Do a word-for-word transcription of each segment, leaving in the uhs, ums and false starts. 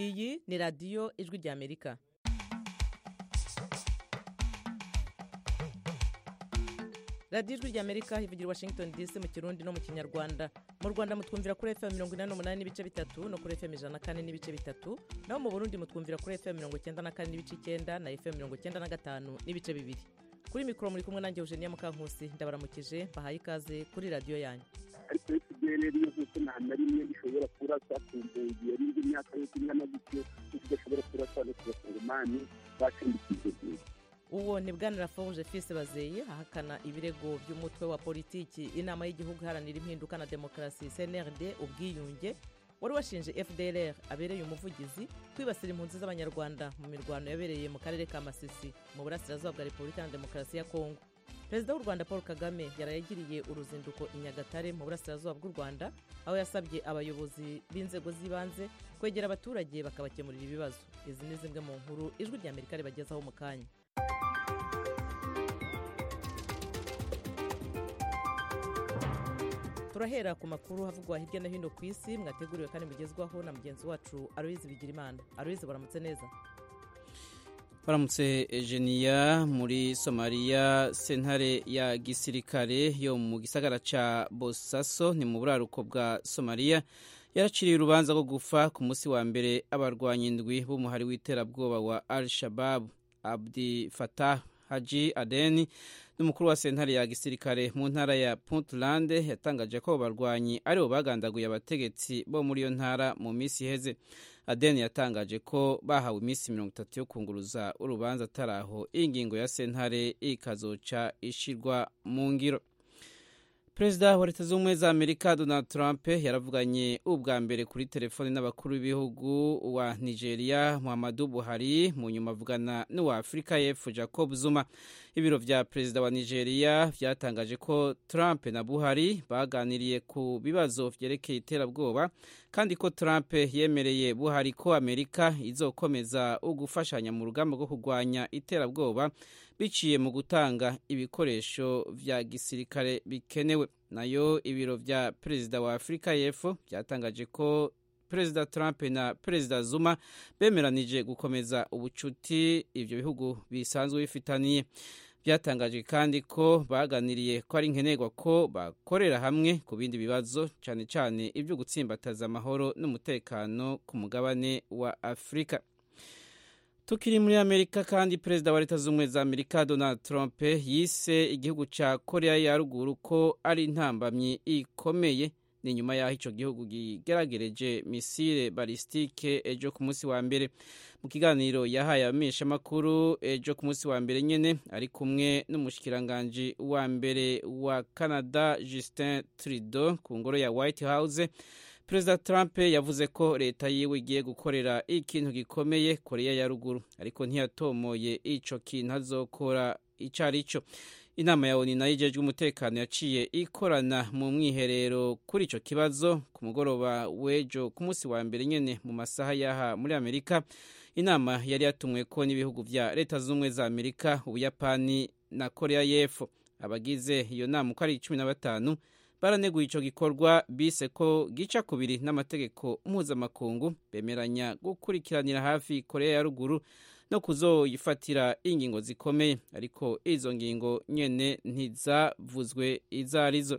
Iyi ni radiyo ijwi ry'Amerika. radiyo ijwi ry'Amerika ivugira Washington D C mu Kirundi no mu Kinyarwanda. Mu Rwanda mutwumvira kuri F M mirongo inani n'umunani n'ibice bitatu no kuri F M ijana na kane n'ibice bitatu, naho mu Burundi mutwumvira kuri F M mirongo icyenda na kane n'ibice icyenda na F M mirongo icyenda na gatanu n'ibice bibiri. Kuri mikoro muri kumwe nanjye Eugenia Mukankusi, ndabaramukije bahaye ikaze kuri radiyo yanyu. ariko ikigere rero yuko nta na rimwe bishobora kurasa ku mpunzi yari indi myaka yo kumwana gutyo kidashobora kurasa no kubasangumani bacindikije. Uwo ni Bwana Laforge Fils Bazeye ahakana ibirego by'umutwe wa politiki inama y'igihugu iharanira impinduka na demokarasi C N R D ubwiyunge wari washinje F D L R abereye umuvugizi kwibasira impunzi z'abanyarwanda mu mirwano yabereye mu karere ka Masisi mu burasirazuba bwa Repubulika ya Demokarasi ya Kongo. Perezida w'u Rwanda Paul Kagame yarayagiriye uruzinduko i Nyagatare mu burasirazuba bw'u Rwanda, aho yasabye abayobozi b'inzego z'ibanze kwegera abaturage bakabakemurira ibibazo. Izi ni zimwe mu nkuru ijwi ry'Amerika ribagezaho mu kanya. Turahera ku makuru havugwa hirya no hino ku isi mwateguriwe kandi mugezwaho na mugenzi wacu Aloise Bigirimana. Aloise, baramutse neza? Baramutse Eugenia. Muri Somalia, sentare ya gisirikare yo mu gisagara ca Bosaso ni mu buraruko bwa Somalia yaraciriye urubanza rwo gufa ku munsi wa mbere abarwanyi indwi b'umuhari w'iterabwoba wa Al-Shabaab. Abdi Fattah Haji Adeni n'umukuru wa sentare ya gisirikare mu ntara ya Puntland yatangaje ko barwanyi aribo bagandaguye abategetsi bo muri iyo ntara mu minsi iheze. Adeni yatangaje ko bahawe iminsi mirongo itatu yo kunguruza urubanza ataraho ingingo ya sentare ikazoca ishirwa mu ngiro. Perezida wa Leta Zunze Ubumwe za Amerika Donald Trump yaravuganye ubwa mbere kuri telefone n'abakuru b'ibihugu wa Nigeria Muhammadu Buhari, mu nyuma avugana n'uwa Afurika y'Epfo Jacob Zuma. Ibiro vya perezida wa Nigeria vyatangaje ko Trump na Buhari baganiriye ku bibazo vyerekeye iterabwoba, kandi ko Trump yemereye Buhari ko Amerika izokomeza ugufashanya mu rugamba rwo kurwanya iterabwoba biciye mu gutanga ibikoresho vya gisirikare bikenewe. Nayo ibiro vya perezida wa Afurika y'Epfo vyatangaje ko Perezida Trump na Perezida Zuma bemeranije gukomeza ubucuti ivyo bihugu bisanzwe bifitaniye. Byatangaje kandi ko baganiriye ko ari nkenerwa ko bakorera hamwe ku bindi bibazo, cyane cyane ibyo gutsimbataza amahoro n'umutekano ku mugabane wa Afurika. Tukiri muri Amerika kandi, Perezida wa Leta Zunze Ubumwe za Amerika Donald Trump yise igihugu ca Korea ya ruguru ko ari intambamyi ikomeye. Ni nyuma yaho ico gihugu gigeragereje misile balistike ejo ku munsi wa mbere. Mu kiganiro yahaye abamenyeshamakuru ejo ku munsi wa mbere nyene, ari kumwe n'umushikiranganje wa mbere wa Canada Justin Trudeau ku ngoro ya White House, Perezida Trump yavuze ko leta yiwe igiye gukorera ikintu gikomeye Korea ya ruguru, ariko ntiyatomoye ico kintu azokora icarico. Inama ya ONU nayo ijejwe umutekano yaciye ikorana mu mwiherero kuri ico kibazo ku mugoroba w'ejo ku munsi wa mbere nyene mu masaha yaha muri Amerika. Inama yari yatumwe ko n'ibihugu vya Leta Zunze Ubumwe za Amerika, Ubuyapani na Korea y'Epfo. Abagize iyo nama uko ari cumi na batanu baraneguye ico gikorwa bise ko gica kubiri n'amategeko mpuzamakungu, bemeranya gukurikiranira hafi Korea ya ruguru no kuzoyifatira ingingo zikomeye, ariko izo ngingo nyene ntizavuzwe izarizo.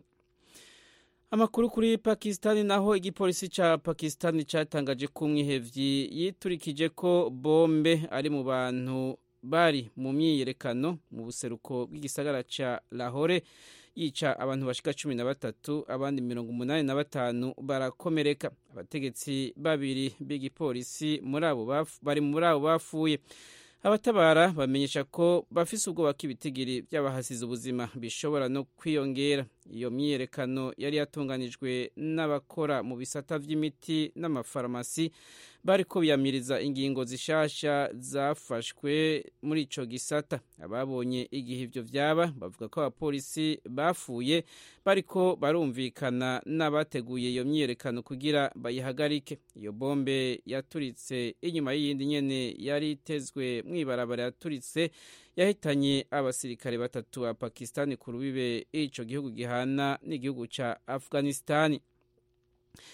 Amakuru kuri Pakistan, naho igipolisi ca Pakistan catangaje ko umwihevyi yiturikije ko bombe ari mu bantu bari mu myiyerekano mu buseruko bw'igisagara ca Lahore, yica abantu bashika cumi na batatu, abandi mirongo umunani na batanu barakomereka. Abategetsi babiri b'igipolisi muri abo bari muri abo bafuye. Abatabara bamenyesha ko bafise ubwoba ko ibitigiri by'abahasize ubuzima bishobora no kwiyongera. Iyo myiyerekano yari yatunganijwe n'abakora mu bisata vy'imiti n'amafarmasi, bariko biyamiriza ingingo zishasha zafashwe muri ico gisata. Ababonye igihe ivyo vyaba bavuga ko abapolisi bafuye bariko barumvikana n'abateguye iyo myiyerekano kugira bayihagarike. Iyo bombe yaturitse inyuma y'iyindi nyene yari itezwe mw'ibarabara yaturitse yahitanye abasirikare batatu ba Pakistan ku rubibe ico gihugu gihana n'igihugu ca Afghanistan.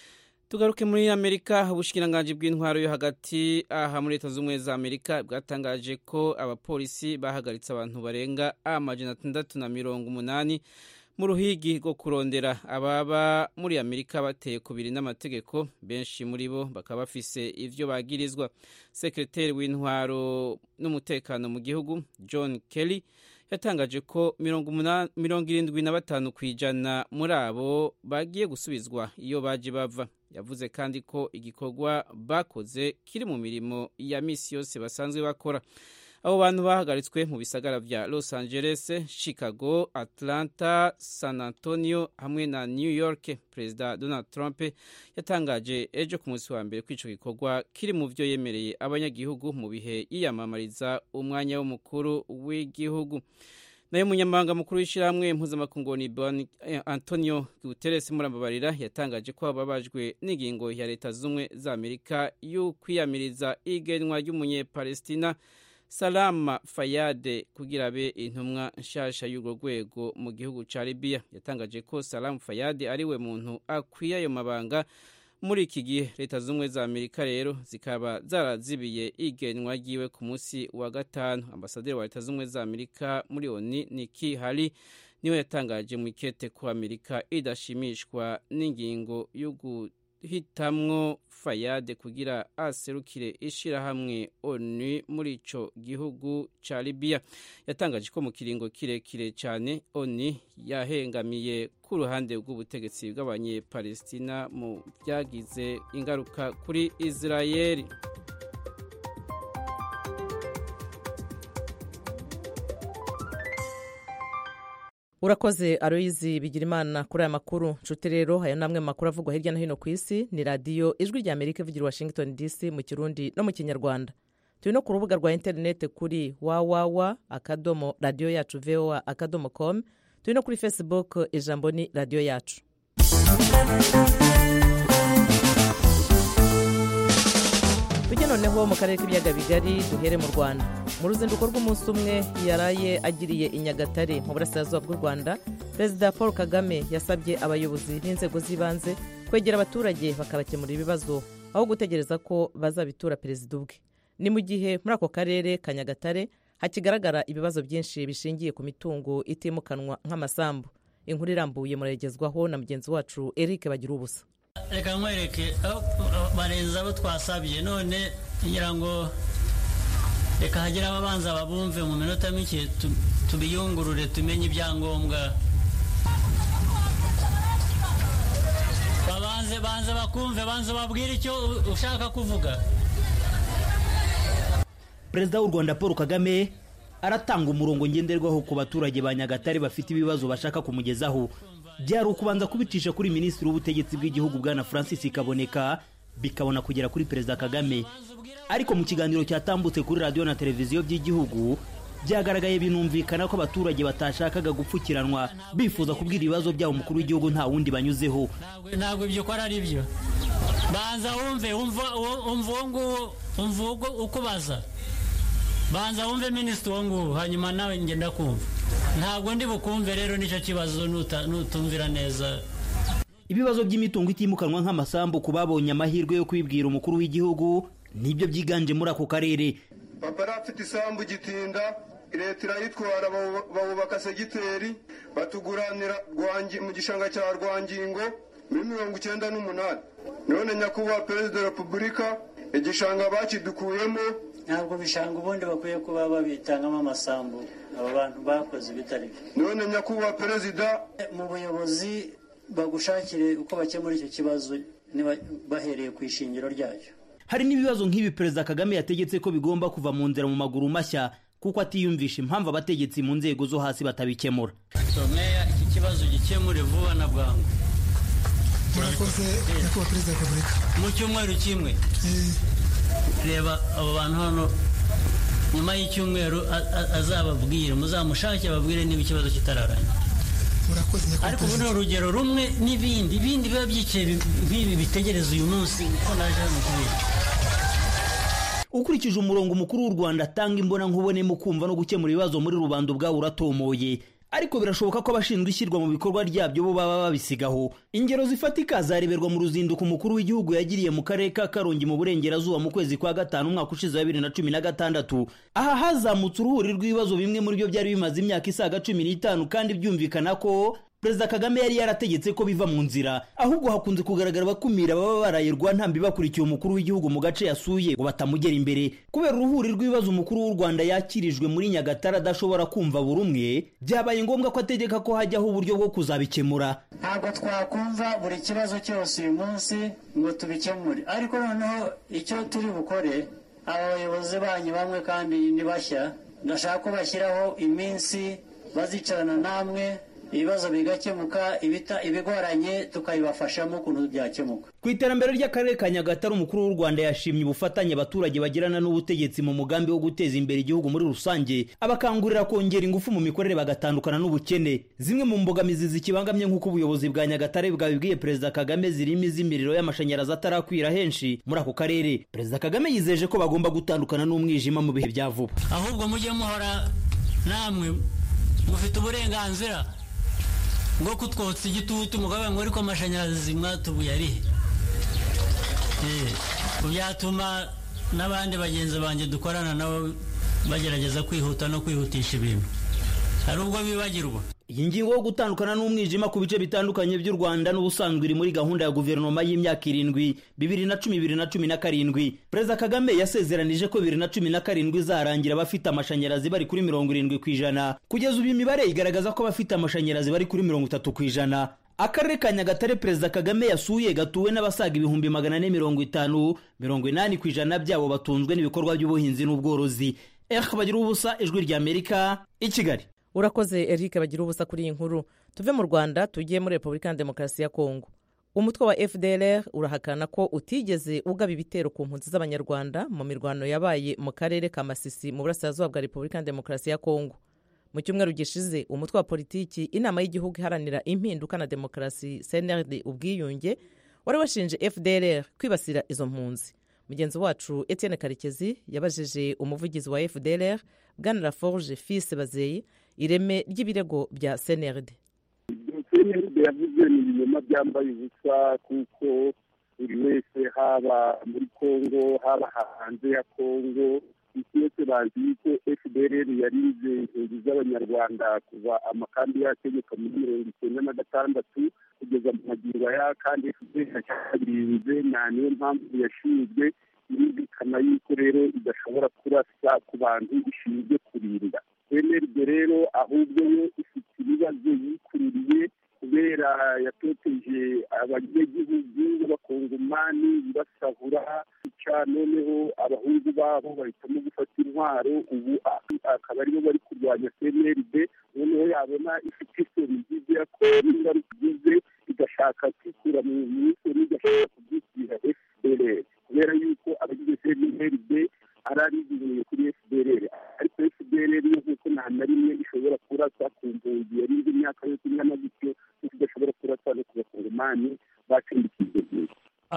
tugaruke muri Amerika. Ubushikiranganji bw'intwaro yo hagati aha muri Leta z'Ubumwe za Amerika bwatangaje ko abapolisi bahagaritse abantu barenga amajana atandatu na mirongo umunani mu ruhigi rwo kurondera ababa muri Amerika bateye kubiri n'amategeko. Benshi muri bo bakaba bafise ivyo bagirizwa. Sekreteri w'intwaro n'umutekano mu gihugu John Kelly yatangaje ko mirongo irindwi na batanu kwijana muri abo bagiye gusubizwa iyo baje bava. Yavuze kandi ko igikorwa bakoze kiri mu mirimo ya misi yose basanzwe bakora. Abo bantu bahagaritswe mu bisagara vya Los Angeles, Chicago, Atlanta, San Antonio hamwe na New York. Perezida Donald Trump yatangaje ejo ku munsi wa mbere ko ico gikorwa kiri mu vyo yemereye abanyagihugu mu bihe yiyamamariza umwanya w'umukuru w'igihugu. Nayo munyamabanga mukuru w'ishyirahamwe mpuzamakungu Antonio Guterres Murambabarira yatangaje ko ababajwe n'ingingo ya Leta z'Ubumwe za Amerika yo kwiyamiriza igenwa ry'umunyepalestina Salama Fayyad kugira abe intumwa nshasha y'urwo rwego mu gihugu ca Libya. Yatangaje ko Salama Fayyad ariwe muntu akwiye ayo mabanga muri iki gihe. Leta z'Ubumwe za Amerika rero zikaba zarazibiye igenwa ryiwe ku munsi wa gatanu. Ambasaderi wa Leta z'Ubumwe za Amerika muri O N U Nikki Haley niwe yatangaje mu ikete ko Amerika idashimishwa n'ingingo yo guhitamwo Fayyad kugira aserukire ishirahamwe O N U muri ico gihugu ca Libya. Yatangaje ko mu kiringo kirekire cyane O N U yahengamiye ku ruhande rw'ubutegetsi bw'abanyepalestina mu byagize ingaruka kuri Israeli. Urakoze Aloyizi Bigirimana kuri aya makuru. Nshuti rero aya namwe makuru avugwa hirya no hino ku isi. Ni radio Ijwi rya Amerika ivugira Washington D C mu Kirundi no mu Kinyarwanda. Turi no ku rubuga rwa internet kuri www akadomo radio yacu voa akadomo com. Turi no kuri Facebook ijambo ni radio yacu. Tujye noneho mu karere k'ibiyaga bigari duhere mu Rwanda. Mu ruzinduko rw'umunsi umwe yaraye agiriye i Nyagatare mu burasirazuba bw'u Rwanda, Perezida Paul Kagame yasabye abayobozi n'inzego z'ibanze kwegera abaturage bakabakemura ibibazo aho gutegereza ko bazabitura perezida ubwe. Ni mu gihe muri ako karere ka Nyagatare hakigaragara ibibazo byinshi bishingiye ku mitungo itimukanwa nk'amasambu. Inkuru irambuye muragezwaho na mugenzi wacu Eric Bagirubusa. Reka nkwereke barenza abo twasabye none ngira ngo reka hagira ababanza babumve mu minota mike tubiyungurure tumenye ibyangombwa. Babanze banze bakumve banze babwire icyo ushaka kuvuga. Perezida w'u Rwanda Paul Kagame aratanga umurongo ngenderwaho ku baturage ba Nyagatare bafite ibibazo bashaka kumugezaho. Byari ukubanza kubicisha kuri Minisitiri w'Ubutegetsi bw'igihugu bwana Francis Kaboneka bikabona kugera kuri Perezida Kagame. Ariko mu kiganiro cyatambutse kuri radio na televiziyo by'igihugu byagaragaye binumvikana ko abaturage batashakaga gupfukiranwa bifuza kubwira ibibazo byabo umukuru w'igihugu nta wundi banyuzeho. Ntabwo ibyo ko ari byo. Banza wumve umva umvungu umvugo ukubaza. Banza wumve Minisitiri wangu hanyuma nawe ngenda kumva. Ntabwo ndi bukumve rero nicyo kibazo nutumvira neza. Ibibazo by'imitungo itimukanwa nk'amasambu kubabonye amahirwe yo kwibwira umukuru w'igihugu nibyo byiganje muri ako karere. Papa rafite isambu Gitinda, leta irayitwara bawubaka segiteri batuguranira rwangi mu gishanga cya Rwangingo muri mirongo icyenda n'umunani. None nyakubahwa Perezida wa Repubulika igishanga bakidukuyemo. Ntabwo bishanga ubundi bakwiye kuba babitangamo amasambu aba bantu bakoze bitari. None nyakubahwa Perezida mu buyobozi bagushakire uko bakemura icyo kibazo niba bahereye ku ishingiro ryacyo. Hari n'ibibazo nk'ibi Perezida Kagame yategetse ko bigomba kuva mu nzira mu maguru mashya kuko atiyumvisha impamvu abategetsi mu nzego zo hasi batabikemura. So meya iki kibazo gikemure vuba na bwangu. Murakoze nyakubahwa Perezida wa Repubulika. Mu cyumweru kimwe. Reba abo bantu hano nyuma y'icyumweru azababwira muzamushake ababwire niba ikibazo kitararangira. Murakoze nyakubahwa. Ariko buno urugero rumwe n'ibindi ibindi biba byicaye nk'ibi bitegereza uyu munsi ko naje mu kubira. Ukurikije umurongo mukuru w'u Rwanda atanga imbona nkubone mu kumva no gukemura ibibazo muri rubanda ubwawe uratomoye. ariko birashoboka ko abashinzwe ishyirwa mu bikorwa ryabyo bo baba babisigaho. Ingero zifatika zareberwa mu ruzinduko umukuru w'igihugu yagiriye mu karere ka Karongi mu burengerazuba mu kwezi kwa gatanu umwaka ushize wa bibiri na cumi na gatandatu. Aha hazamutse uruhuri rw'ibibazo bimwe muri byo byari bimaze imyaka isaga cumi n'itanu kandi byumvikana ko Perezida Kagame yari yarategetse ko biva mu nzira. Ahubwo hakunze kugaragara bakumira baba barayirwa ntambi bakurikiye umukuru w'igihugu mu gace yasuye ngo batamugera imbere. Kubera uruhuri rw'ibibazo umukuru w'u Rwanda yakirijwe muri Nyagatare adashobora kumva buri umwe, byabaye ngombwa ko ategeka ko hajyaho uburyo bwo kuzabikemura. Ntabwo twakumva buri kibazo cyose uyu munsi ngo tubikemure, ariko noneho icyo turi bukore, abayobozi banyu bamwe kandi ni bashya, ndashaka ko bashyiraho iminsi bazicarana namwe ibibazo bigakemuka, ibita ibigoranye tukabibafashamo ukuntu byakemuka. Ku iterambere ry'akarere ka Nyagatare umukuru w'u Rwanda yashimye ubufatanye abaturage bagirana n'ubutegetsi mu mugambi wo guteza imbere igihugu muri rusange, abakangurira kongera ingufu mu mikorere bagatandukana n'ubukene. Zimwe mu mbogamizi zikibangamye nk'uko ubuyobozi bwa Nyagatare bwabibwiye Perezida Kagame zirimo iz'imiriro y'amashanyarazi atarakwira henshi muri ako karere. Perezida Kagame yizeje ko bagomba gutandukana n'umwijima mu bihe bya vuba. Ahubwo mujye muhora namwe mufite uburenganzira ngo kutwotsa igitutu mugabe ngo ariko amashanyarazi mwatubuye ari eh byatuma n'abandi bagenzi banje dukorana nabo bagerageza kwihuta no kwihutisha ibintu, hari ubwo bibagirwa. Iyi ngingo yo gutandukana n'umwijima ku bice bitandukanye by'u Rwanda n'ubusanzwe iri muri gahunda ya guverinoma y'imyaka irindwi bibiri na cumi bibiri na cumi na karindwi. Perezida Kagame yasezeranije ko bibiri na cumi na karindwi izarangira abafite amashanyarazi bari kuri mirongo irindwi ku ijana. Kugeza ubu imibare igaragaza ko abafite amashanyarazi bari kuri mirongo itatu ku ijana. Akarere ka Nyagatare Perezida Kagame yasuye gatuwe n'abasaga ibihumbi magana ane mirongo itanu, mirongo inani ku ijana byabo batunzwe n'ibikorwa by'ubuhinzi n'ubworozi. Eric Bagirubusa, Ijwi ry'Amerika, i Kigali. Urakoze Eric Bagirubusa kuri iyi nkuru. Tuve mu Rwanda tugiye muri Repubulika ya Demokarasi ya Kongo. Umutwe wa F D L R urahakana ko utigeze ugaba ibitero ku mpunzi z'abanyarwanda mu mirwano yabaye mu karere ka Masisi mu burasirazuba bwa Repubulika ya Demokarasi ya Kongo. Mu cyumweru gishize umutwe wa politiki inama y'igihugu iharanira impinduka na demokarasi C N R D ubwiyunge wari washinje F D L R kwibasira izo mpunzi. Mugenzi wacu Etienne Karekezi yabajije umuvugizi wa F D L R Bwana Laforge Fils Bazeye ireme ry'ibirego bya C N R D. C N R D yavuze ni ibinyoma byambaye ubusa kuko buri wese haba muri Kongo haba hanze ya Kongo icyose bazi ko F D L R yarize impunzi z'abanyarwanda kuva amakambi yategeka muri mirongo icyenda na gatandatu kugeza mu magingo ya kandi F D L R yabirinze nta niyo mpamvu yashinzwe yumvikana yuko rero idashobora kurasa ku bantu ishinzwe kurinda. C N R D rero ahubwo yo ifite ibibazo yikururiye kubera yatoteje abanyagihugu b'abakongomani basahura noneho abahungu babo bahitamo gufata intwaro, ubu akaba aribo bari kurwanya C N R D. Noneho yabona ifite isoni y'ibyo yakora ingaruka igize igashaka kwikura mu misoro igashaka kubyishyira F D L R kubera yuko abagize C N R D ararigiriye kuri F D L R, ariko F D L R nk'uko nta na rimwe ishobora kurasa ku mpunzi yarinze imyaka yose ingana gutyo idashobora kurasa no ku bakongomani bacumbikiye byinshi.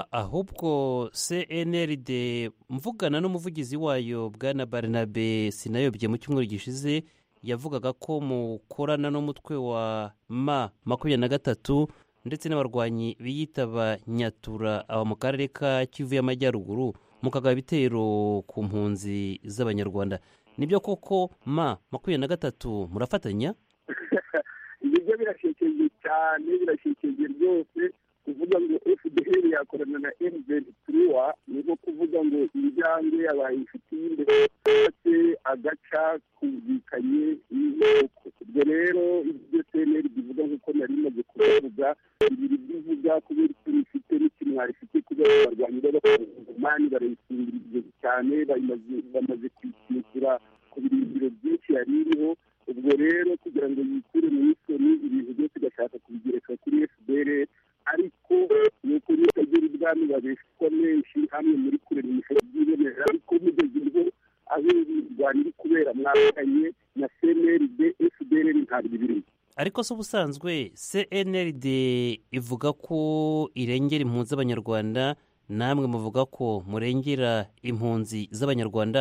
Ahubwo C N R D mvugana n'umuvugizi wayo Bwana Barnabe Sinayobye mu cyumweru gishize yavugaga ko mukorana n'umutwe wa ma makumyabiri na gatatu ndetse n'abarwanyi biyitaba Nyatura aba mu karere ka Kivu y'Amajyaruguru mukagaba ibitero ku mpunzi z'abanyarwanda. Nibyo koko ma makumyabiri na gatatu murafatanya? Ibyo birashekeje cyane, birashekeje rwose kuvuga ngo F D L R yakorana na M twenty-three niko kuvuga ngo injyange yabaye ifitiye imbere ndetse agaca kumvikanye n'isoko. Ubwo rero ibyo C N R bivuga nk'uko nari maze kuvuga ibiri bivuga kubera ko bifite n'ikimwari ifite kubera abarwanyi b'abakongomani barayisingiriza cyane bamaze kwishyura ku birindiro byinshi yari iriho. Ubwo rero kugira ngo yikure mu isoni ibintu byose igashaka kubigereka kuri F D L R, ariko nuko nitagira ubwami babeshwa menshi hamwe muri kurera imisoro byibonera, ariko mugeze ubwo aho imirwano iri kubera mwakanye na C N R D F D L R ntabwo ibirimo. Ariko se ubusanzwe C N R D ivuga ko irengera impunzi z'abanyarwanda, namwe muvuga ko murengera impunzi z'abanyarwanda.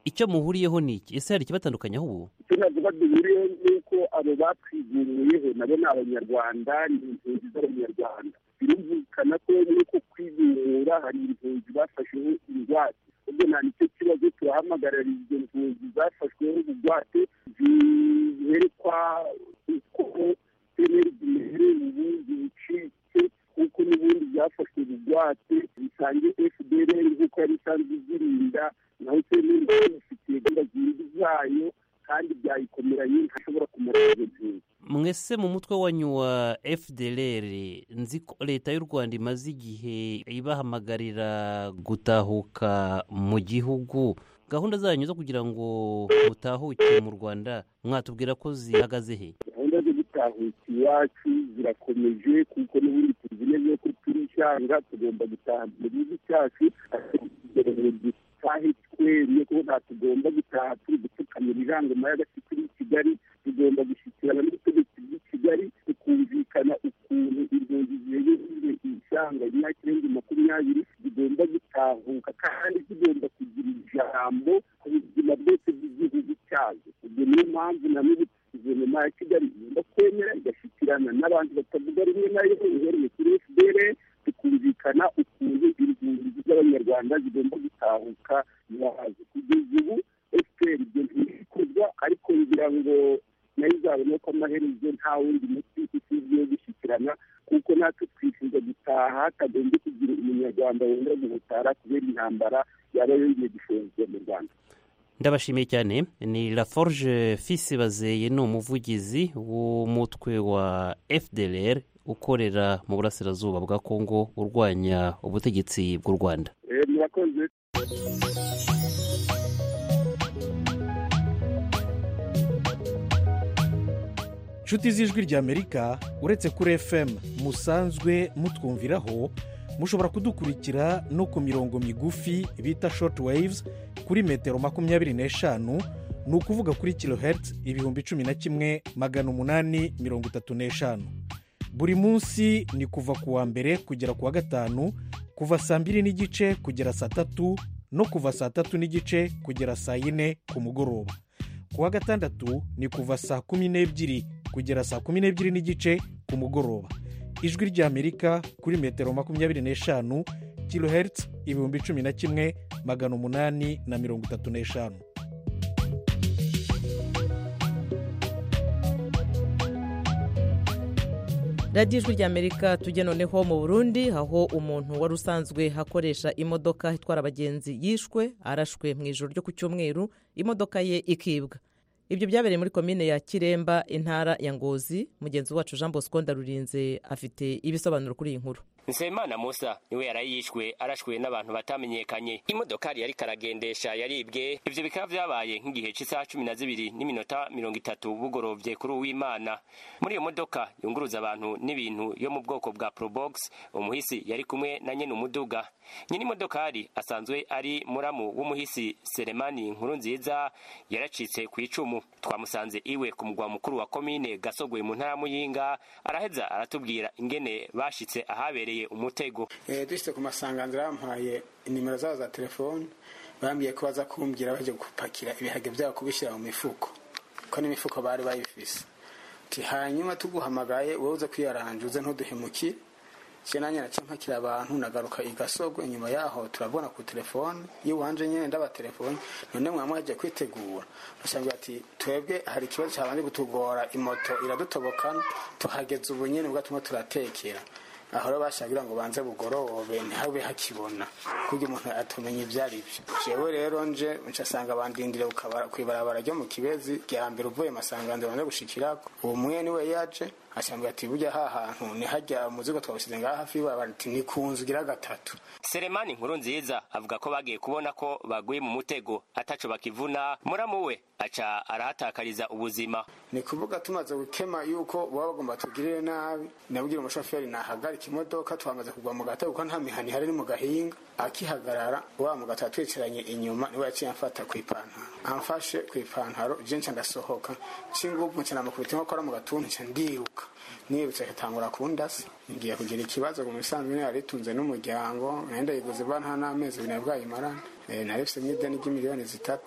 icyo muhuriyeho ni iki? Ese hari ikibatandukanyaho ubu? icyo navuga duhuriyeho ni uko abo batwigumuyeho nabo ni abanyarwanda, ni impunzi z'abanyarwanda. birumvikana ko nuko kwigumura hari impunzi bafasheho ingwate. ubwo nta nicyo kibazo turahamagarira izo mpunzi zafashweho ubugwate ziherekwa uko seneride ihereye ubu zicike, kuko n'ubundi byafashwe ubugwate bisange F D L R nk'uko yari isanzwe izirinda, naho seneride ifitiye gahunda zindi zayo kandi byayikomeranye ntashobora kumara izo mpunzi. Mwese mu mutwe wanyu wa F D L R nzi ko leta y'u Rwanda imaze igihe ibahamagarira gutahuka mu gihugu. Gahunda zanyu zo kugira ngo mutahuke mu Rwanda mwatubwira ko zihagaze he? Gahunda zo gutahuka iwacu zirakomeje, kuko n'ubundi tuzi neza ko turi ishyanga, tugomba gutaha mu gihugu cyacu. Dutahe twemye ko nta tugomba gutaha turi gupfukamira irangama y'agati kuri Kigali. Tugomba gushyikirana n'ubutegetsi bw'i Kigali tukumvikana ukuntu impunzi zihereje ishyanga imyaka irenga makumyabiri zigomba gutahuka, kandi zigomba kugira ijambo ku buzima bwose bw'igihugu cyazo. ubwo niyo mpamvu na n'ubu guverinoma ya Kigali igomba kwemera igashyikirana n'abantu batavuga rimwe na rimwe uhereye kuri F D L R, tukumvikana ukuntu impunzi z'abanyarwanda zigomba gutahuka iwazo. kugeza ubu F P R ibyo ntibikorwa, ariko ngira ngo nayo izabona ko amaherezo nta wundi muti usibye yo gushyikirana, kuko natwe twifuza gutaha hatagombye kugira umunyarwanda wongera guhutara kubera intambara yaba yongeye gushozwa mu Rwanda. Ndabashimiye cyane. Ni Laforge Fils Bazeye, ni umuvugizi w'umutwe wa F D L R ukorera mu burasirazuba bwa Kongo urwanya ubutegetsi bw'u Rwanda. Eh, murakoze. Nshuti z'ijwi ry'Amerika, uretse kuri F M musanzwe mutwumviraho, mushobora kudukurikira no ku mirongo migufi bita short waves kuri metero makumyabiri n'eshanu, ni ukuvuga kuri kilohertz ibihumbi cumi na kimwe magana umunani mirongo itatu n'eshanu. Buri munsi ni kuva ku wa mbere kugera ku wa gatanu, kuva saa mbiri n'igice kugera saa tatu, no kuva saa tatu n'igice kugera saa yine ku mugoroba. Ku wa gatandatu ni kuva saa kumi n'ebyiri kugera saa kumi n'ebyiri n'igice ku mugoroba. Ijwi ry'Amerika kuri metero makumyabiri n'eshanu, kilohertz ibihumbi cumi na kimwe magana umunani na mirongo itatu n'eshanu. radiyo ijwi ry'Amerika tujye noneho mu Burundi, aho umuntu wari usanzwe hakoresha imodoka itwara abagenzi yishwe arashwe mu ijoro ryo ku cyumweru, imodoka ye ikibwa. Ibyo byabereye muri komine ya Kiremba, intara ya Ngozi. Mugenzi wacu Jean Bosco Ndarurinze afite ibisobanuro kuri iyi nkuru. Nseyimana Musa niwe yarayishwe arashwe n'abantu batamenyekanye. Imodokari yari karagendesha yaribwe. Ivyo bikaba vyabaye nk'igihe cy'isaha cumi na zibiri n'iminota mirongo itatu bugorovye kuri Uwimana. Muri iyo modoka yunguruza abantu n'ibintu yo mu bwoko bwa Probox, umuhisi yari kumwe na nyene umuduga. Nyine imodokari asanzwe ari muramu w'umuhisi Selemani Nkurunziza yaracitse ku icumu. Twamusanze iwe ku mugwa mukuru wa komine Gasogwe mu ntara Muyinga, araheza aratubwira ingene bashitse ahabereye umutego. Eh dushitse ku masanganzira bampaye inimero zabo za telefone, bambwiye ko baza kumbwira baje gupakira ibihage byabo kubishyira mu mifuko, ko n'imifuko bari bayifise. Ti hanyuma tuguhamagaye wowe uza kwiyaranje uze ntuduhemuki. Cyenanya nacyempakira abantu nagaruka igasogwe, inyuma yaho turabona ku telefone yiwanje nyene ndaba telefone, none mwamwaje kwitegura. Bashambye ati twebwe hari ikibazo cyabanje gutugora, imoto iradutobokana tuhageze ubu nyene bwatumwe turatekera. Ahora bashagira ngo banze bugorobe ntihabe hakibona kugira umuntu atumenye ibyari byo. Jewe rero nje ncasanga bandindire ukabara kwibarabara ryo mu Kibezi rya mbere uvuye masangande banze gushikirako. Uwo mwene we yaje ashambye ati burya ha hantu ni hajya umuzigo twawusize ngaha hafi bati ni kunzu gira gatatu. Selemani Nkurunziza avuga ko bagiye kubona ko baguye mu mutego ataco bakivuna, muramu we aca arahatakariza ubuzima. Ni kuvuga tumaze gukema yuko baba bagomba tugirire nabi, nabwira umushoferi nahagarika imodoka twamaze kugwa mu gatabo ko nta mihani hari mu gahinga. Akihagarara wa mu gatatu twicaranye inyuma niwe yaciye amfata ku ipantaro, amfashe ku ipantaro je nca ndasohoka cingubu nca namukubita nko kora mu gatuntu nca ndiruka. Nibutse katangura kundasi ngiye kugira ikibazo mu bisanzwe yari tunze n'umuryango nenda yiguze ba nta n'amezi bine bwayimarana. Eh narifise n'ideni ry'imiliyoni zitatu.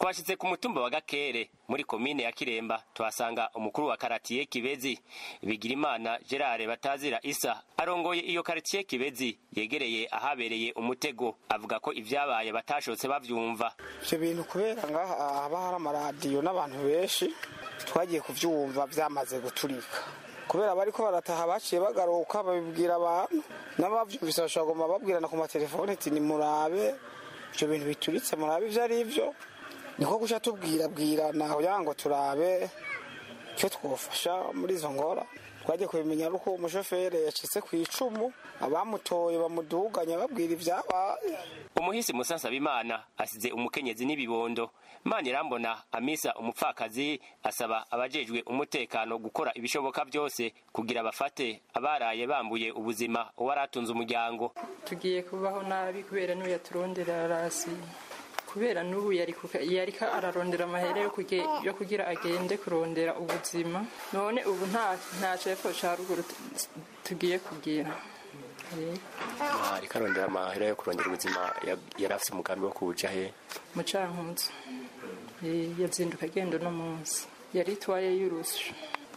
twashitse ku mutumba wa Gakere muri komine ya Kiremba tuhasanga umukuru wa karatiye Kibezi Bigirimana Gerard Batazira Isa arongoye iyo karatiye Kibezi yegereye ahabereye umutego avuga ko ivyabaye batashotse bavyumva. Ivyo bintu kubera ngaha haba hari amaradiyo n'abantu benshi twagiye kuvyumva vyamaze guturika kubera bariko barataha baciye bagaruka babibwira abantu n'abavyumvise bashobora babwirana ku matelefone ati ni murabe ivyo bintu bituritse murabe ivyo ari ivyo niko guca tubwira bwirana kugira ngo turabe icyo twofasha muri izo ngora. Twagiye kubimenya uko umushoferi yacitse ku icumu abamutoye bamuduganya babwira ivyabaye. Umuhisi Musa Nsabimana asize umukenyezi n'ibibondo. Manirambona Amisa umupfakazi asaba abajejwe umutekano gukora ibishoboka byose kugira bafate abaraye bambuye ubuzima waratunze umuryango. Tugiye kubaho nabi kubera n'uyu yaturondera rasi kubera n'ubu yarika ararondera amahere yo kugira agende kurondera ubuzima none ubu nta nta cefo ca ruguru tugiye kugira ariko arondera amahere yo kurondera ubuzima yarafise umugambi wo kuja he mu Cankuzo yazinduka agenda no munsi yaritwaye y'urusyo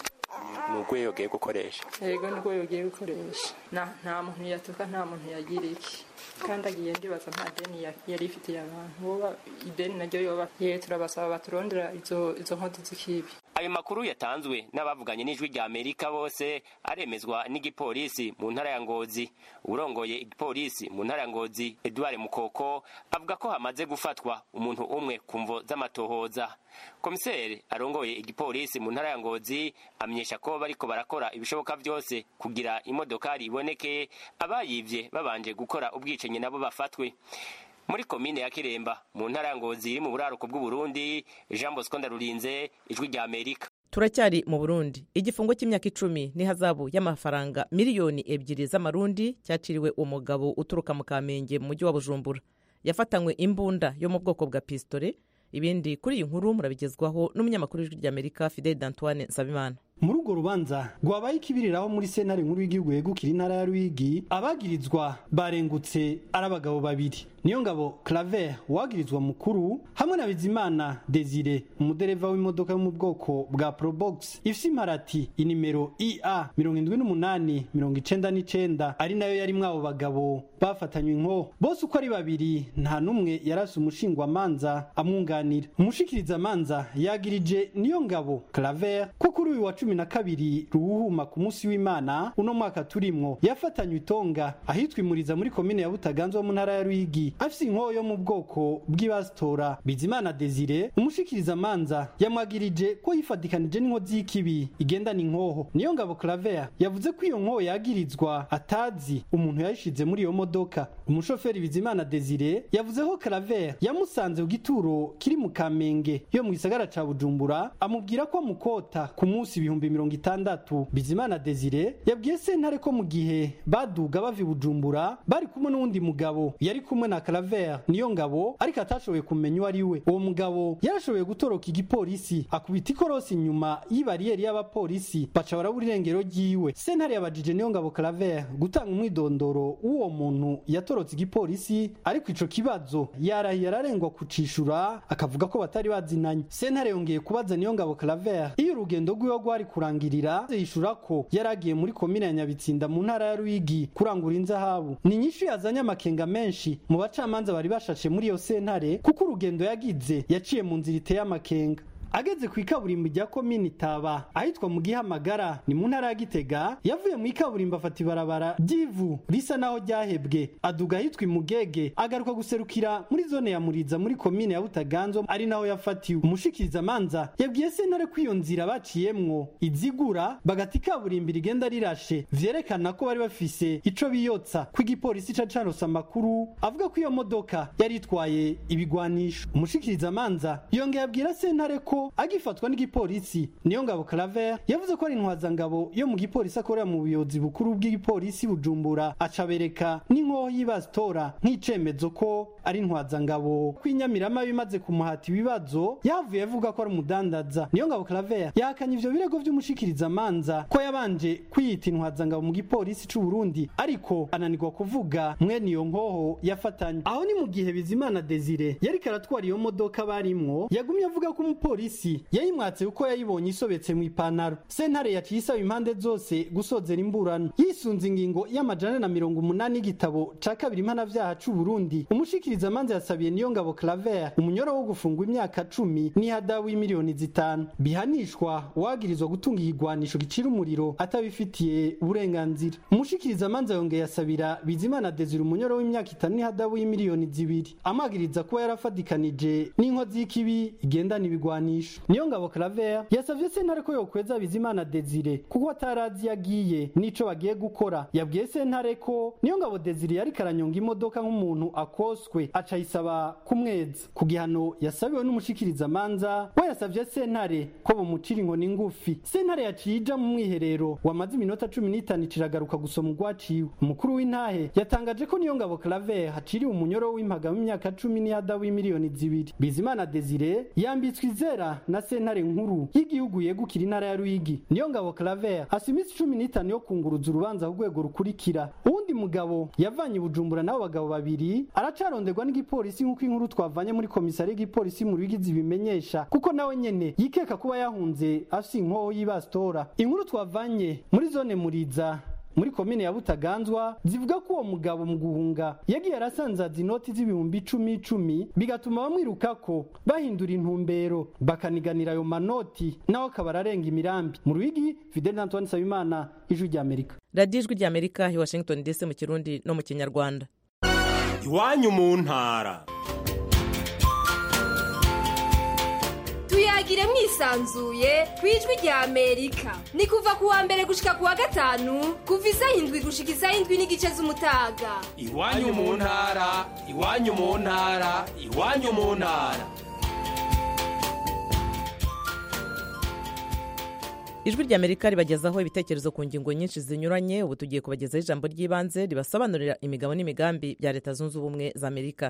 nugwe yogiye gukoresha yego nugwe yogiye gukoresha nta muntu yatuka nta muntu yagira iki kandi agiye ndibaza nta deni yari ifitiye abantu woba ideni naryo yoba ye turabasaba baturondera izo izo nkozi z'ikibi. Ayo makuru yatanzwe n'abavuganye n'ijwi rya Amerika bose aremezwa n'igipolisi mu ntara ya Ngozi. Urongoye igipolisi mu ntara ya Ngozi Edouard Mukoko avuga ko hamaze gufatwa umuntu umwe kumvo z'amatohoza. Komiseri arongoye igipolisi mu ntara ya Ngozi amenyesha ko bariko barakora ibishoboka byose kugira imodokari iboneke abayivye babanje gukora ubwicenye nabo bafatwe. Muri komine ya Kiremba mu ntara ya Ngozi iri mu buraruko bw'u Burundi, Jean Bosco Ndarurinze ijwi rya Amerika. Turacyari mu Burundi. Igifungo cy'imyaka icumi n'ihazabu y'amafaranga miliyoni ebyiri z'amarundi cyaciriwe umugabo uturuka mu Kamenge mu mujyi wa Bujumbura. Yafatanywe imbunda yo mu bwoko bwa pistole. Ibindi kuri iyi nkuru murabigezwaho n'umunyamakuru w'ijwi rya Amerika Fidel Antoine Nsabimana. Muri urwo rubanza rwabaye ikibiriraho muri sentare nkuru y'igihugu yegukira intara ya Ruyigi abagirizwa barengutse ari abagabo babiri. Niyongabo Claver wagirizwa mukuru hamwe na Bizimana Desire umudereva w'imodoka yo mu bwoko bwa Probox ifise imparati inimero I A mirongo indwi n'umunani mirongo icenda n'icenda ari nayo yari mwabo bagabo bafatanywe inko bose uko ari babiri nta numwe yarase umushingwa manza amwunganira. Umushikiriza manza yagirije Niyongabo Claver ko kuri uyu wa cumi na kabiri ruhuma ku munsi w'Imana uno mwaka turimwo yafatanywe itonga ahitwa imuriza muri komine ya Butaganzwa mu ntara ya Ruyigi afise inko yo mu bwoko bw'ibastora. Bizimana Desire umushikiriza manza yamwagirije ko yifadikanije n'inko z'ikibi igendana inkoho. Niyongabo Claver yavuze ko iyo nko yagirizwa atazi umuntu yayishize muri iyo modoka. Umushoferi Bizimana Desire yavuze ko Claver yamusanze ku gituro kiri mu Kamenge yo mu gisagara ca Bujumbura amubwira ko mukota ku munsi ibihumbi mirongo itandatu. Bizimana Desire yabwiye sentare ko mu gihe baduga bava Bujumbura bari kumwe n'undi mugabo yari kumwe na Claver Niyongabo ariko atashoboye kumenya uwo ari we. Uwo mugabo yarashoboye gutoroka igipolisi akubita ikorosi inyuma y'ibariyeri y'abapolisi baca barabura irengero ryiwe. Sentare yabajije Niyongabo Claver gutanga umwidondoro w'uwo muntu yatorotse igipolisi ariko ico kibazo yarahiye ararengwa kucishura akavuga ko batari bazinanye. Sentare yongeye kubaza Niyongabo Claver iyo urugendo rw'iwe rwari kurangirira yishura ko yaragiye muri komine ya Nyabitsinda mu ntara ya Ruyigi kurangura inzahabu. Ni nyishu yazanye amakenga menshi mu bacamanza bari bashashe muri iyo sentare kuko urugendo yagize yaciye mu nzira iteye amakenga. Ageze ku ikaburimbo rya komini Taba ahitwa mu Gihamagara ni mu ntara ya Gitega yavuye mu ikaburimbo afata ibarabara ry'ivu risa naho ryahebwe aduga ahitwa Imugege agaruka guserukira muri zone ya Muriza muri komine ya Butaganzwa ari naho yafatiwe. Umushikiriza manza yabwiye sentare ko iyo nzira baciyemwo izigura bagati ikaburimbo rigenda rirashe vyerekana ko bari bafise ico biyotsa ku igipolisi ca caronse amakuru avuga ko iyo modoka yari itwaye ibigwanisho. Umushikiriza manza yongeye abwira sentare ko kuko agifatwa n'igipolisi niyo ngabo Claver yavuze ko ari intwazangabo yo mu gipolisi akorera mu buyobozi bukuru bw'igipolisi Bujumbura, acabereka n'inkoho y'ibasitora nk'icemezo ko ari intwazangabo. Kwinyamirama bimaze kumuhata ibibazo yavuye avuga ko ari umudandaza. niyo ngabo Claver yakanye ivyo birego vy'umushikiriza manza ko yabanje kwiyita intwazangabo mu gipolisi c'u Burundi, ariko ananirwa kuvuga mwene iyo nkoho yafatanye. Aho ni mu gihe Bizimana Desire yari karatwara iyo modoka barimwo, yagumye avuga ko umupolisi yayimwatse uko yayibonye isobetse mu ipantaro. Sentare yaciye isaba impande zose gusozera imburano yisunze ingingo y'amajana na mirongo umunani y'igitabo ca kabiri mpanavyaha c'u Burundi. Umushikiriza manza yasabiye niyo ngabo Claver umunyoro wo gufungwa imyaka cumi n'ihadabu y'imiliyoni zitanu, bihanishwa uwagirizwa gutunga igigwanisho gicira umuriro atabifitiye uburenganzira. Umushikiriza manza yongeye yasabira Bizimana Desire umunyoro w'imyaka itanu n'ihadabu y'imiliyoni zibiri, amagiriza kuba yarafadikanije n'inkozi y'ikibi igendana ibigwanisho. niyo ngabo Claver yasavye sentare ko yokweza Bizimana Desire kuko atarazi yagiye nico bagiye gukora. Yabwiye sentare ko niyo ngabo Desire yari karanyonga imodoka nk'umuntu akoswe, aca yisaba kumweza. Ku gihano yasabiwe n'umushikiriza manza we yasavye sentare ko bomucira inkoni ngufi. Sentare yaciye ija mu mwiherero wamaze iminota cumi n'itanu iciragaruka gusoma urwaciwe. Umukuru w'intahe yatangaje ko niyo ngabo Claver haciriwe umunyoro w'impaga mu myaka cumi n'ihadabu y'imiliyoni zibiri. Bizimana Desire yambitswe izera na sentare nkuru y'igihugu yegukira intara ya Ruyigi. niyo ngabo Claver hasi iminsi cumi n'itanu yo kunguruza urubanza urwego rukurikira. Uwundi mugabo yavanye Bujumbura n'abo bagabo babiri aracaronderwa n'igipolisi nk'uko inkuru twavanye muri komisari y'igipolisi mu Ruyigi zibimenyesha, kuko nawe nyene yikeka kuba yahunze afise inkoho y'ibasitora. Inkuru twavanye muri zone Muriza muri komine ya Butaganzwa zivuga ko uwo mugabo mu guhunga yagiye arasanzaza inoti z'ibihumbi icumi icumi, bigatuma bamwirukako bahindura intumbero bakaniganira ayo manoti nawe akaba ararenga imirambi. Mu Ruyigi, Fidel Antoine Sabimana, Ijwi ry'Amerika. Radio Ijwi ry'Amerika i Washington D C mu Kirundi no mu Kinyarwanda. Iwanyu mu ntara. Tuyagire mwisanzuye kwijwi rya Amerika. Ni kuva kuwa mbere gushika kuwa gatanu kuva isaha indwi gushika isaha indwi n'igice z'umutaga. Iwanyu mu ntara, iwanyu mu ntara, iwanyu mu ntara. Ijwi ry'Amerika ribagezaho ibitekerezo ku ngingo nyinshi zinyuranye. Ubu tugiye kubagezaho ijambo ry'ibanze ribasobanurira imigabo n'imigambi bya Leta Zunze Ubumwe za Amerika.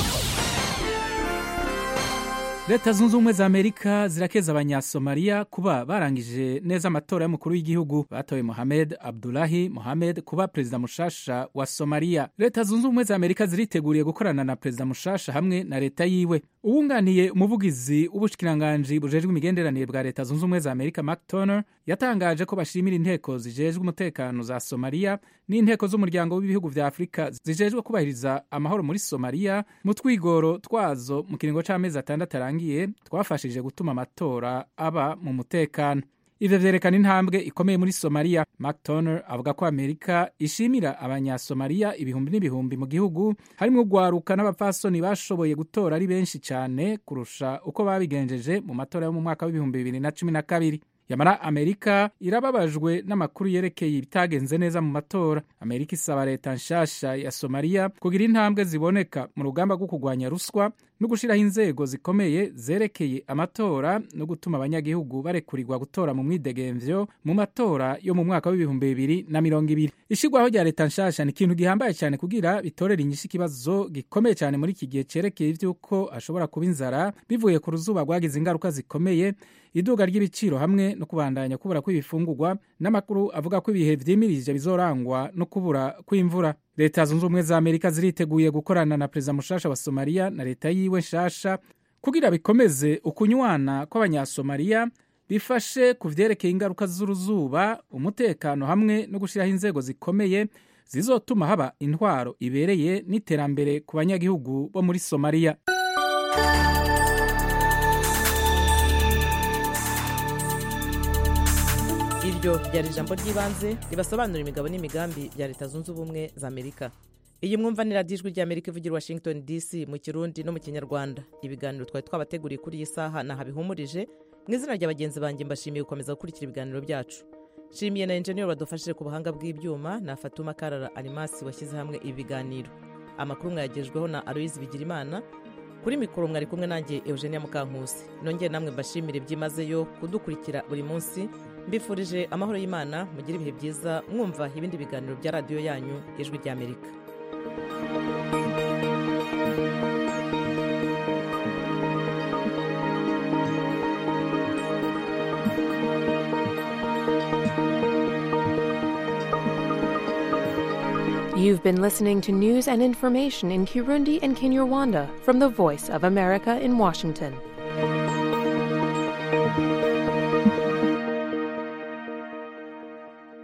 Leta Zunze Ubumwe za Amerika zirakeza abanyasomaliya kuba barangije neza amatora y'umukuru w'igihugu. Batoye Mohamed Abdullahi Mohamed kuba perezida mushasha wa Somalia. Leta Zunze Ubumwe za Amerika ziriteguriye gukorana na perezida mushasha hamwe na leta yiwe. Uwunganiye umuvugizi w'ubushikiranganje bujejwe imigenderanire bwa Leta Zunze Ubumwe za Amerika Mark Turner yatangaje ko bashimira inteko zijejwe umutekano za Somalia n'inteko z'umuryango w'ibihugu vya Afrika zijejwe kubahiriza amahoro muri Somalia mu twigoro twazo mu kiringo c'amezi atandatu arangiye twafashije gutuma amatora aba mu mutekano. Ivyo vyerekana intambwe ikomeye muri Somalia. Mark Turner avuga ko Amerika ishimira abanyasomaliya ibihumbi n'ibihumbi mu gihugu, harimo ugwaruka n'abapfasoni bashoboye gutora ari benshi cyane kurusha uko babigenjeje mu matora yo mu mwaka w'ibihumbi bibiri na cumi na kabiri. Yamara Amerika irababajwe n'amakuru yerekeye ibitagenze neza mu matora. Amerika isaba leta nshasha ya Somalia kugira intambwe ziboneka mu rugamba rwo kurwanya ruswa no gushiraho inzego zikomeye zerekeye amatora no gutuma abanyagihugu barekurirwa gutora mu mwidegemvyo mu matora yo mu mwaka w'ibihumbi bibiri na mirongo ibiri. Ishigwaho rya leta nshasha ni ikintu gihambaye cyane kugira bitorera inyishu ikibazo gikomeye cyane muri iki gihe cerekeye ivy'uko ashobora kuba inzara bivuye ku ruzuba rwagize ingaruka zikomeye, iduga ry'ibiciro hamwe no kubandanya kubura kw'ibifungurwa, n'amakuru avuga ko ibihe vyimirije bizorangwa no kubura kw'imvura. Leta Zunze Ubumwe za Amerika ziriteguye gukorana na perezida mushasha wa Somalia na leta yiwe nshasha kugira bikomeze ukunywana kw'abanyasomaliya, bifashe ku vyerekeye ingaruka z'uruzuba, umutekano hamwe no gushiraho inzego zikomeye zizotuma haba intwaro ibereye n'iterambere ku banyagihugu bo muri Somalia. Iryo ryari ijambo ry'ibanze ribasobanurira imigabo n'imigambi bya Leta Zunze Ubumwe za Amerika. Iyi mwumva ni Radio Ijwi ry'Amerika ivugira Washington D C mu Kirundi no mu Kinyarwanda. Ibiganiro twari twabateguriye kuri iyi saha na habihumurije. Mu izina ry'abagenzi banjye mbashimiye gukomeza gukurikira ibiganiro byacu. Shimiye na engineer badufashije ku buhanga bw'ibyuma na Fatuma Karara Alimasi washyize hamwe ibi biganiro. Amakuru mwayagejweho na Aloise Bigirimana. kuri mikoro mwari kumwe nanjye Eugenia Mukankusi. Nongeye namwe mbashimire byimazeyo kudukurikira buri munsi. Mbifurije amahoro y'Imana, mugire ibihe byiza mwumva ibindi biganiro bya radiyo yanyu Ijwi ry'Amerika. You've been listening to news and information in Kirundi and Kinyarwanda from the Voice of America in Washington.